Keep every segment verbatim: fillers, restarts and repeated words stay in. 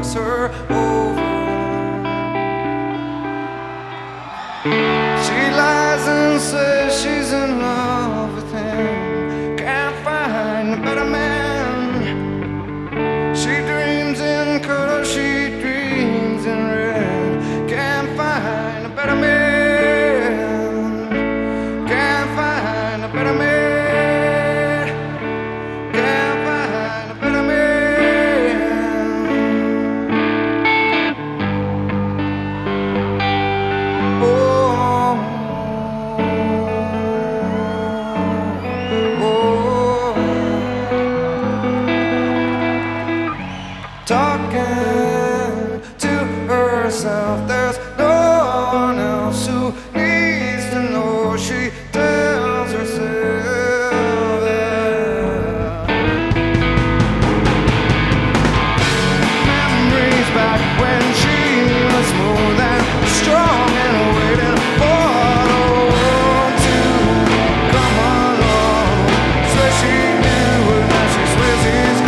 cross her over. She lies and says she's in love with him. Can't find a better man. She dreams in color, she dreams in red. Can't find a better man. Can't find a better man. Can't find a better man. Oh, oh, talking to herself. There's no one else who needs to know. She tells herself that. Memories back when she was smooth and strong and waiting for the world to come along. Swear she knew and now she swears he's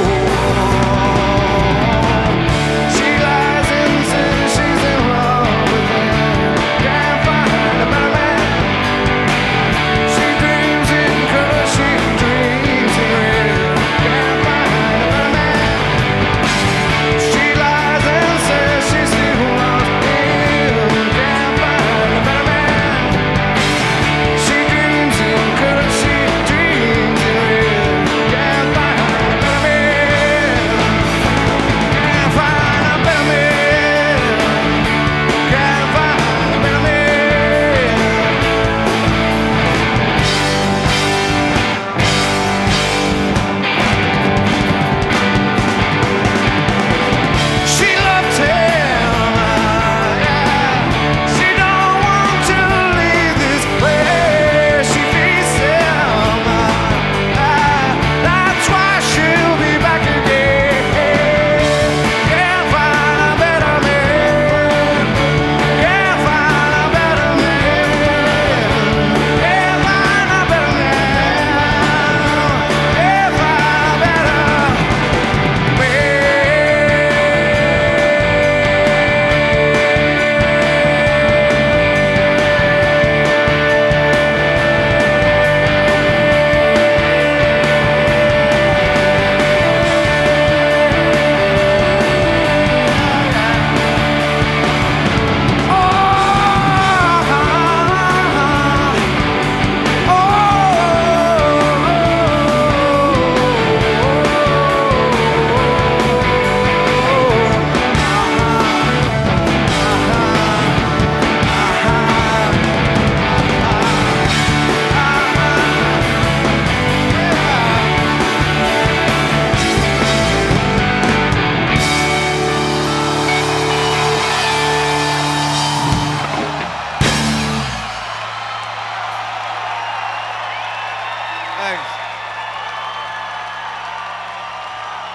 gone. She lies and says she's in love with him. Can't find a better man. She dreams in color, she dreams in red. Can't find a better man. She lies and says she still loves him. Can't find a better man. She dreams in color, she dreams in red. Can't find a better man. Can't find a better man. Can't find a better man. She loved him, yeah. She don't want to leave this place. She feeds him, ah, that's why she'll be back again. Can't find a better man. Can't find a better man. Can't find a better man. Can't find a better Thanks.